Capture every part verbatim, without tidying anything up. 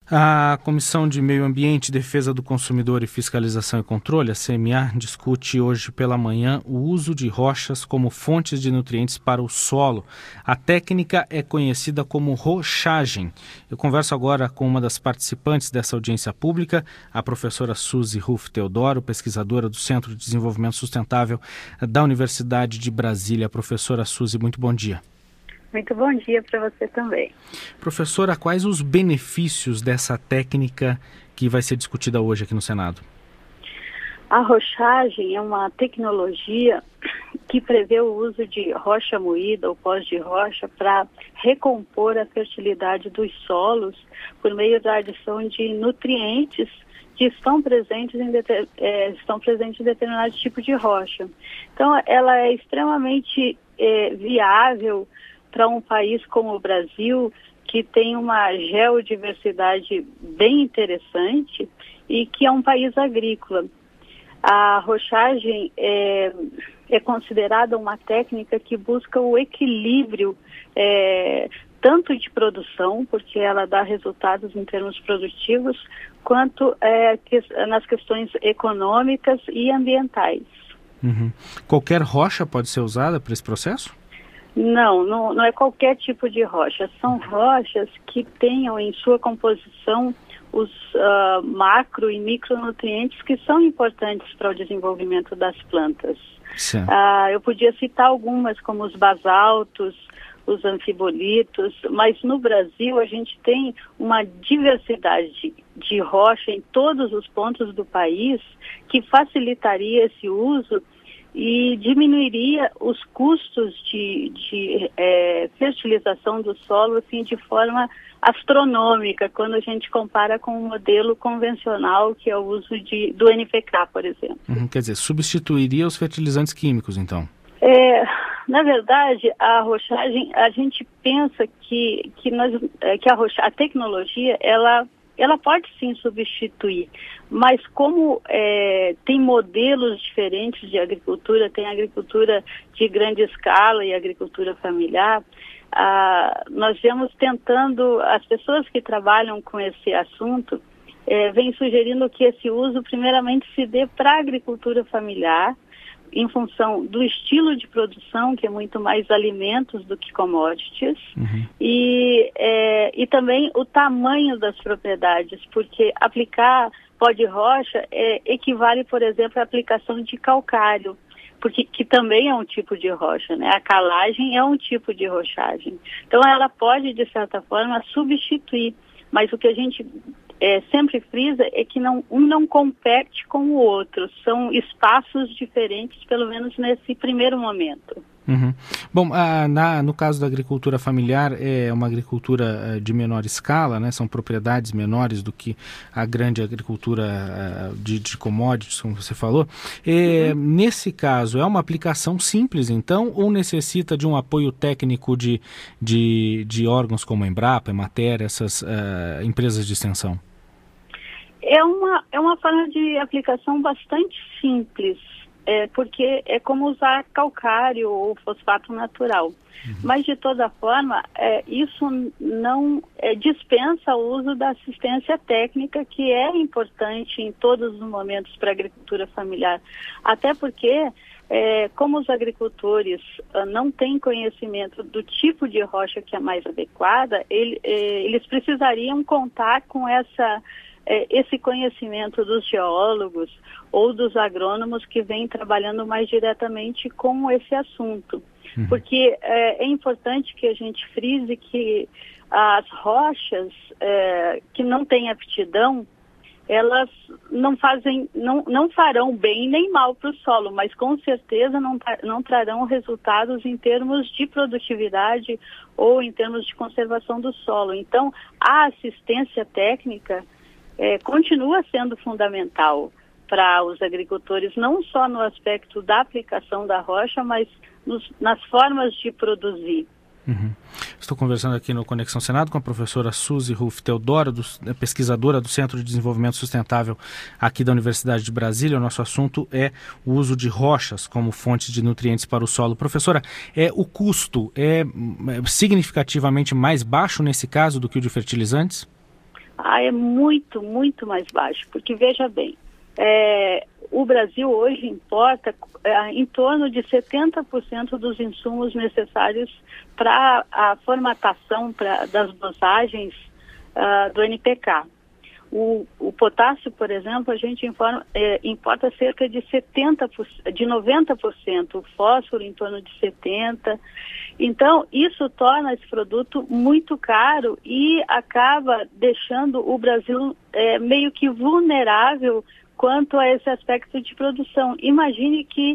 A Comissão de Meio Ambiente, Defesa do Consumidor e Fiscalização e Controle, a C M A, discute hoje pela manhã o uso de rochas como fontes de nutrientes para o solo. A técnica é conhecida como rochagem. Eu converso agora com uma das participantes dessa audiência pública, a professora Suzy Ruff Teodoro, pesquisadora do Centro de Desenvolvimento Sustentável da Universidade de Brasília. Professora Suzy, muito bom dia. Muito bom dia para você também. Professora, quais os benefícios dessa técnica que vai ser discutida hoje aqui no Senado? A rochagem é uma tecnologia que prevê o uso de rocha moída ou pós de rocha para recompor a fertilidade dos solos por meio da adição de nutrientes que estão presentes em, é, estão presentes em determinado tipo de rocha. Então, ela é extremamente é, viável para um país como o Brasil, que tem uma geodiversidade bem interessante e que é um país agrícola. A rochagem é, é considerada uma técnica que busca o equilíbrio é, tanto de produção, porque ela dá resultados em termos produtivos, quanto é, que, nas questões econômicas e ambientais. Uhum. Qualquer rocha pode ser usada para esse processo? Não, não, não é qualquer tipo de rocha. São rochas que tenham em sua composição os uh, macro e micronutrientes que são importantes para o desenvolvimento das plantas. Uh, eu podia citar algumas, como os basaltos, os anfibolitos, mas no Brasil a gente tem uma diversidade de, de rocha em todos os pontos do país que facilitaria esse uso e diminuiria os custos de, de é, fertilização do solo assim, de forma astronômica, quando a gente compara com o modelo convencional, que é o uso de, do N P K, por exemplo. Uhum, quer dizer, substituiria os fertilizantes químicos, então? É, na verdade, a rochagem, a gente pensa que, que, nós, que a, rocha, a tecnologia, ela... ela pode sim substituir, mas como é, tem modelos diferentes de agricultura, tem agricultura de grande escala e agricultura familiar, ah, nós vemos tentando, as pessoas que trabalham com esse assunto, é, vêm sugerindo que esse uso primeiramente se dê para a agricultura familiar, em função do estilo de produção, que é muito mais alimentos do que commodities, uhum. e, é, e também o tamanho das propriedades, porque aplicar pó de rocha é, equivale, por exemplo, à aplicação de calcário, porque, que também é um tipo de rocha, né? A calagem é um tipo de rochagem. Então, ela pode, de certa forma, substituir, mas o que a gente É, sempre frisa é que não, um não compete com o outro, são espaços diferentes, pelo menos nesse primeiro momento. Uhum. Bom, a, na, no caso da agricultura familiar, é uma agricultura uh, de menor escala, né? São propriedades menores do que a grande agricultura uh, de, de commodities, como você falou. É, uhum. Nesse caso, é uma aplicação simples, então, ou necessita de um apoio técnico de, de, de órgãos como a Embrapa, Emater, essas uh, empresas de extensão? É uma, é uma forma de aplicação bastante simples, é, porque é como usar calcário ou fosfato natural. Uhum. Mas, de toda forma, é, isso não é, dispensa o uso da assistência técnica, que é importante em todos os momentos para a agricultura familiar. Até porque, é, como os agricultores uh, não têm conhecimento do tipo de rocha que é mais adequada, ele, é, eles precisariam contar com essa... esse conhecimento dos geólogos ou dos agrônomos que vêm trabalhando mais diretamente com esse assunto. Uhum. Porque é, é importante que a gente frise que as rochas é, que não têm aptidão, elas não fazem, não, não farão bem nem mal para o solo, mas com certeza não, não trarão resultados em termos de produtividade ou em termos de conservação do solo. Então, a assistência técnica É, continua sendo fundamental para os agricultores, não só no aspecto da aplicação da rocha, mas nos, nas formas de produzir. Uhum. Estou conversando aqui no Conexão Senado com a professora Suzy Ruff Teodoro, do, pesquisadora do Centro de Desenvolvimento Sustentável aqui da Universidade de Brasília. O nosso assunto é o uso de rochas como fonte de nutrientes para o solo. Professora, é, o custo é significativamente mais baixo nesse caso do que o de fertilizantes? Ah, é muito, muito mais baixo, porque veja bem, é, o Brasil hoje importa é, em torno de setenta por cento dos insumos necessários para a formatação pra, das dosagens uh, do N P K. O, o potássio, por exemplo, a gente informa, é, importa cerca de setenta por cento, de noventa por cento, o fósforo em torno de setenta por cento. Então, isso torna esse produto muito caro e acaba deixando o Brasil é, meio que vulnerável quanto a esse aspecto de produção. Imagine que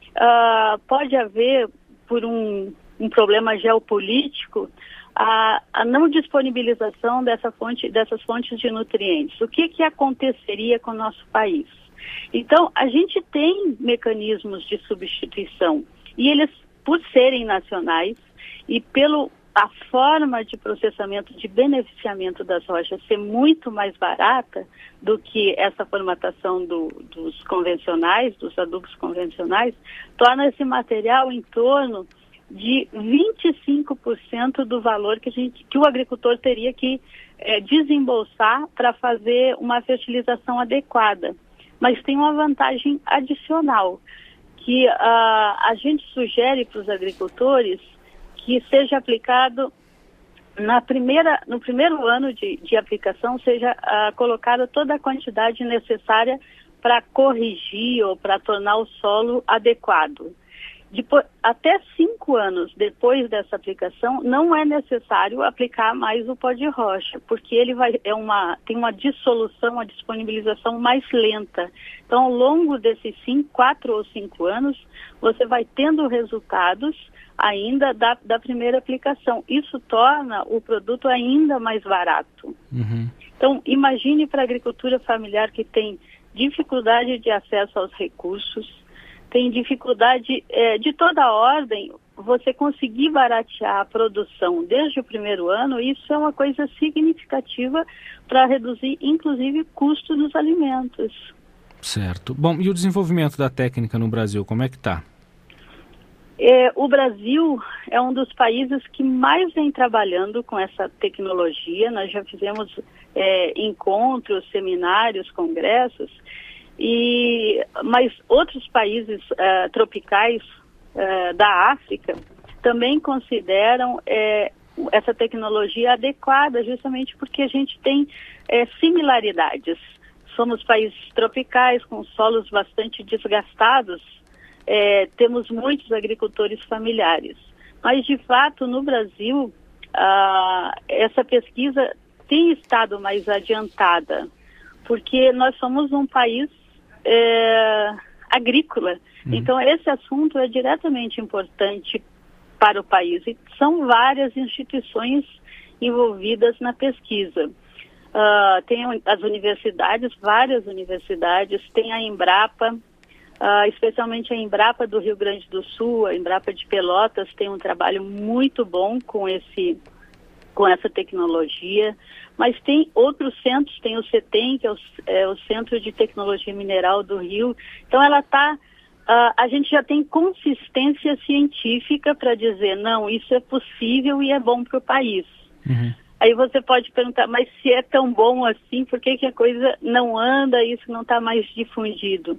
uh, pode haver, por um, um problema geopolítico, a, a não disponibilização dessa fonte, dessas fontes de nutrientes. O que, que aconteceria com o nosso país? Então, a gente tem mecanismos de substituição e eles, por serem nacionais e pelo a forma de processamento, de beneficiamento das rochas ser muito mais barata do que essa formatação do, dos convencionais, dos adubos convencionais, torna esse material em torno de vinte e cinco por cento do valor que, a gente, que o agricultor teria que é, desembolsar para fazer uma fertilização adequada. Mas tem uma vantagem adicional, que uh, a gente sugere para os agricultores que seja aplicado na primeira, no primeiro ano de, de aplicação, seja uh, colocada toda a quantidade necessária para corrigir ou para tornar o solo adequado. Depois, até cinco anos depois dessa aplicação, não é necessário aplicar mais o pó de rocha, porque ele vai, é uma, tem uma dissolução, uma disponibilização mais lenta. Então, ao longo desses cinco, quatro ou cinco anos, você vai tendo resultados ainda da, da primeira aplicação. Isso torna o produto ainda mais barato. Uhum. Então, imagine para a agricultura familiar que tem dificuldade de acesso aos recursos, tem dificuldade é, de toda a ordem, você conseguir baratear a produção desde o primeiro ano, isso é uma coisa significativa para reduzir, inclusive, o custo dos alimentos. Certo. Bom, e o desenvolvimento da técnica no Brasil, como é que está? É, o Brasil é um dos países que mais vem trabalhando com essa tecnologia. Nós já fizemos é, encontros, seminários, congressos, e, mas outros países uh, tropicais uh, da África também consideram é, essa tecnologia adequada, justamente porque a gente tem é, similaridades. Somos países tropicais com solos bastante desgastados, é, temos muitos agricultores familiares. Mas, de fato, no Brasil, uh, essa pesquisa tem estado mais adiantada, porque nós somos um país É, agrícola. Uhum. Então, esse assunto é diretamente importante para o país. E são várias instituições envolvidas na pesquisa. Uh, tem as universidades, várias universidades, tem a Embrapa, uh, especialmente a Embrapa do Rio Grande do Sul, a Embrapa de Pelotas tem um trabalho muito bom com esse com essa tecnologia, mas tem outros centros, tem o CETEM, que é o, é o Centro de Tecnologia Mineral do Rio. Então, ela está, uh, a gente já tem consistência científica para dizer, não, isso é possível e é bom para o país. Uhum. Aí você pode perguntar, mas se é tão bom assim, por que, que a coisa não anda, isso não está mais difundido?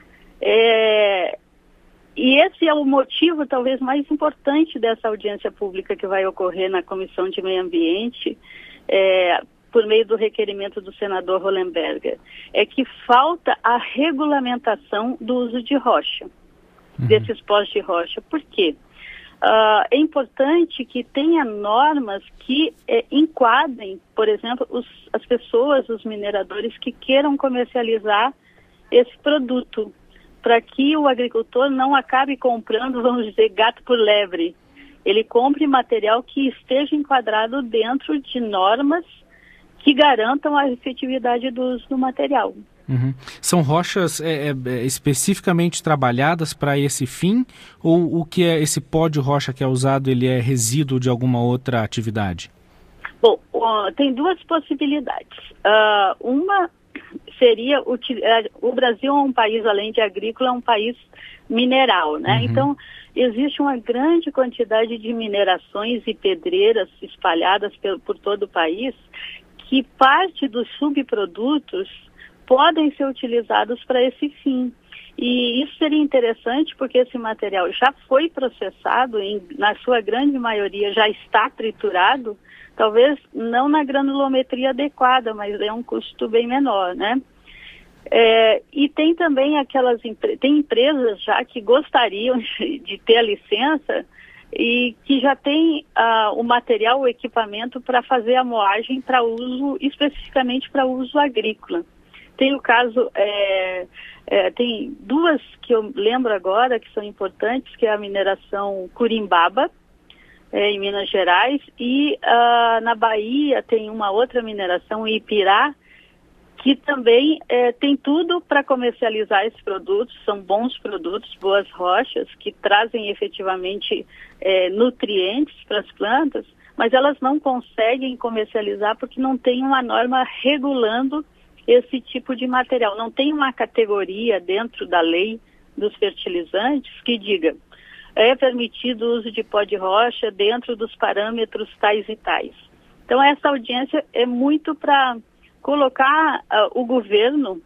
É... E esse é o motivo, talvez, mais importante dessa audiência pública que vai ocorrer na Comissão de Meio Ambiente, é, por meio do requerimento do senador Hollenberger, é que falta a regulamentação do uso de rocha, uhum. desses pós de rocha. Por quê? Uh, é importante que tenha normas que é, enquadrem, por exemplo, os, as pessoas, os mineradores que queiram comercializar esse produto, para que o agricultor não acabe comprando, vamos dizer, gato por lebre. Ele compre material que esteja enquadrado dentro de normas que garantam a efetividade do uso do material. Uhum. São rochas é, é, especificamente trabalhadas para esse fim, ou o que é esse pó de rocha que é usado, ele é resíduo de alguma outra atividade? Bom, uh, tem duas possibilidades. Uh, uma seria, o, o Brasil é um país, além de agrícola, é um país mineral, né? Uhum. Então, existe uma grande quantidade de minerações e pedreiras espalhadas por, por todo o país que parte dos subprodutos podem ser utilizados para esse fim. E isso seria interessante porque esse material já foi processado, em, na sua grande maioria já está triturado, talvez não na granulometria adequada, mas é um custo bem menor, né? É, e tem também aquelas tem empresas já que gostariam de, de ter a licença e que já tem uh, o material, o equipamento para fazer a moagem para uso, especificamente para uso agrícola. Tem o caso, é, é, tem duas que eu lembro agora que são importantes, que é a mineração Curimbaba, é, em Minas Gerais, e uh, na Bahia tem uma outra mineração, Ipirá, que também é, tem tudo para comercializar esses produtos, são bons produtos, boas rochas, que trazem efetivamente é, nutrientes para as plantas, mas elas não conseguem comercializar porque não tem uma norma regulando esse tipo de material. Não tem uma categoria dentro da lei dos fertilizantes que diga é permitido o uso de pó de rocha dentro dos parâmetros tais e tais. Então essa audiência é muito para colocar uh, o governo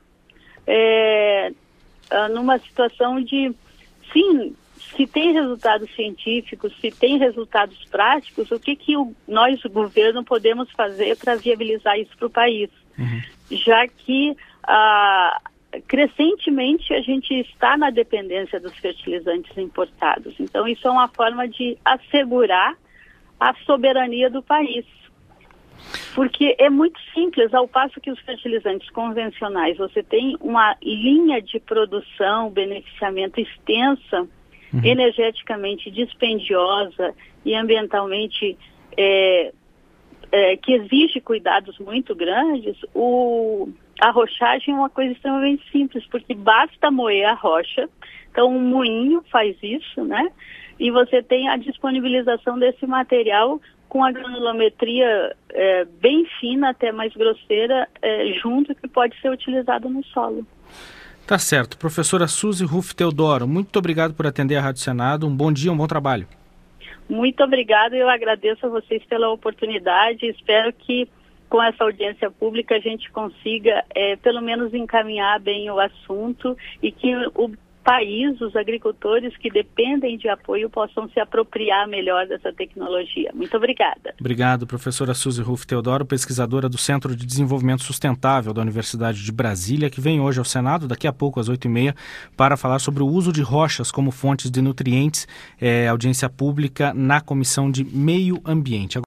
é, uh, numa situação de, sim, se tem resultados científicos, se tem resultados práticos, o que, que o, nós, o governo, podemos fazer para viabilizar isso para o país? Uhum. Já que uh, crescentemente a gente está na dependência dos fertilizantes importados. Então isso é uma forma de assegurar a soberania do país. Porque é muito simples, ao passo que os fertilizantes convencionais, você tem uma linha de produção, beneficiamento extensa, uhum. energeticamente dispendiosa e ambientalmente é, é, que exige cuidados muito grandes, o, a rochagem é uma coisa extremamente simples, porque basta moer a rocha, então um moinho faz isso, né? E você tem a disponibilização desse material com a granulometria é, bem fina, até mais grosseira, é, junto, que pode ser utilizado no solo. Tá certo. Professora Suzy Ruff Teodoro, muito obrigado por atender a Rádio Senado. Um bom dia, um bom trabalho. Muito obrigada, eu agradeço a vocês pela oportunidade. Espero que com essa audiência pública a gente consiga, é, pelo menos, encaminhar bem o assunto e que o país, os agricultores que dependem de apoio, possam se apropriar melhor dessa tecnologia. Muito obrigada. Obrigado, professora Suzy Ruff Teodoro, pesquisadora do Centro de Desenvolvimento Sustentável da Universidade de Brasília, que vem hoje ao Senado, daqui a pouco, às oito e meia, para falar sobre o uso de rochas como fontes de nutrientes, é, audiência pública na Comissão de Meio Ambiente.